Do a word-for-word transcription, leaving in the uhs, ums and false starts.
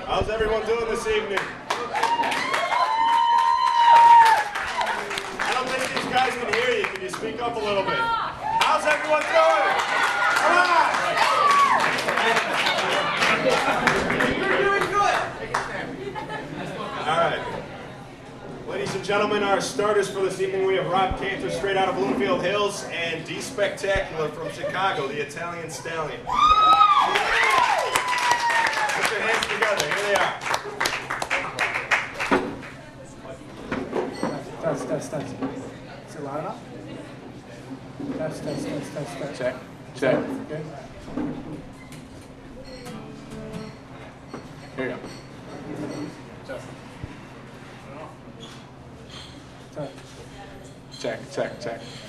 How's everyone doing this evening? I don't think these guys can hear you. Can you speak up a little bit? How's everyone doing? Come on! You're doing good! All right. Ladies and gentlemen, our starters for this evening, we have Rob Cantor straight out of Bloomfield Hills and D Spectacular from Chicago, the Italian Stallion. Put your hands together. Here they are. Test, test, test. Is it loud enough? Test, test, test, test, test. Check, check. Good. Here you go. Test. Test. Check, check, check.